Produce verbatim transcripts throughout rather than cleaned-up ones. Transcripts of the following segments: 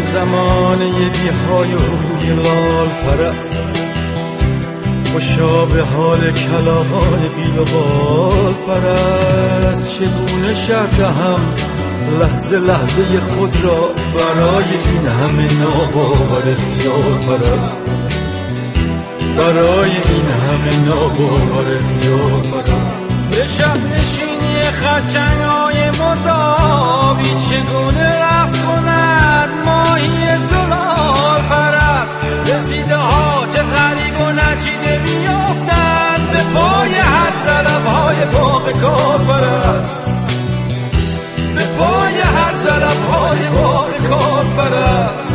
زمانه بی‌های و روی لال پرست، خوشا به حال کلاغان قیل و بال پرست. چگونه شرح دهم لحظه لحظه خود را برای این همه ناباور خیال پرست، برای این همه ناباور خیال پرست. به شب نشینی خرچنگ‌های مردابی چگونه رقص کند ماهی زلال پرست. رسیده ها چه غریب و نچیده میافتند به پای هر ظرف‌های باغ کار پرست، به پای هر ظرف‌های باغ کار پرست.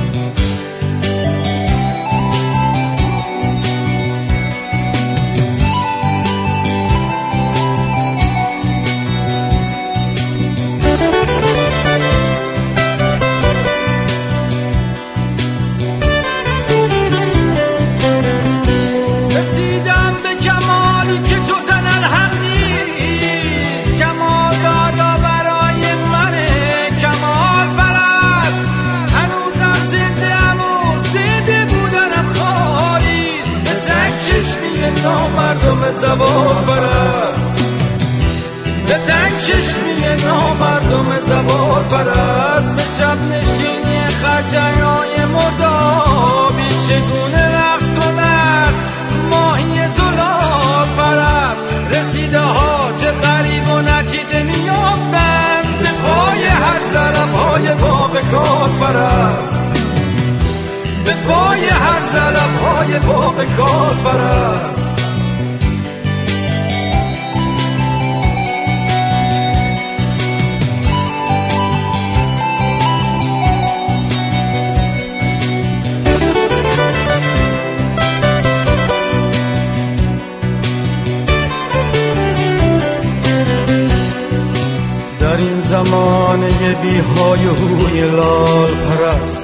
نامردم زبان پرست، به تنگ چشمی نامردم زبان پرست. به شب نشینی خرچنگ‌های مردابی چگونه رقص کند ماهی زلال پرست. رسیده ها چه غریب و نچیده میافتند به پای هر ظرف‌های باغ کار پرست، به پای هر ظرف‌های باغ کار پرست. در این زمانه بی‌های و روی لال پرست،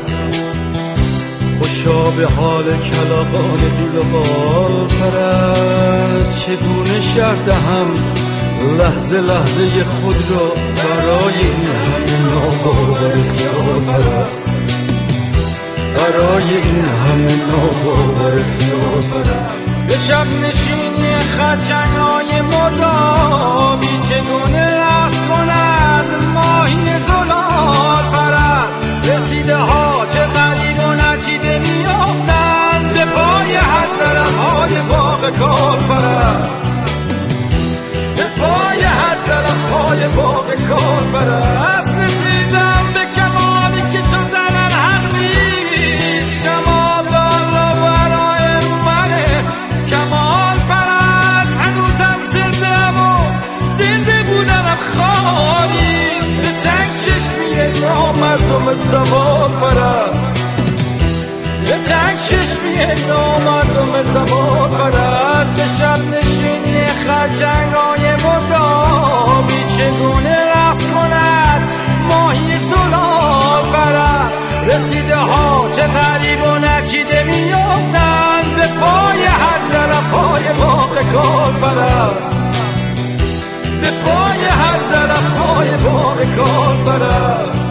خوشا به حال کلاغان قیل و بال پرست. چگونه شرح دهم لحظه لحظه خود را برای این همه ناباور خیال پرست، برای این همه ناباور خیال پرست. به شب نشینی خرچنگ‌های مردابی چگونه رقص کند ماهی زلال پرست. رسیده ها چه غریب و نچیده میافتند به پای هر ظرف‌های باغ کار پرست، به پای هر ظرف‌های باغ کار پرست. رسیدم به کمالی که چو زنن حق نیست، کمال دار برای منه کمال پرست. هنوزم زنده‌ام و زنده بودنم خالی، به تنگ چشمی نامردم زبان پرست، به تنگ چشمی نامردم زبان پرست. به شب نشینی خرچنگ‌های مردابی چگونه رقص کند ماهی زلال پرست. رسیده ها چه غریب و نچیده میافتند به پای هر ظرف‌های باغ کار پرست، به پای هر ظرف‌های باغ کار پرست.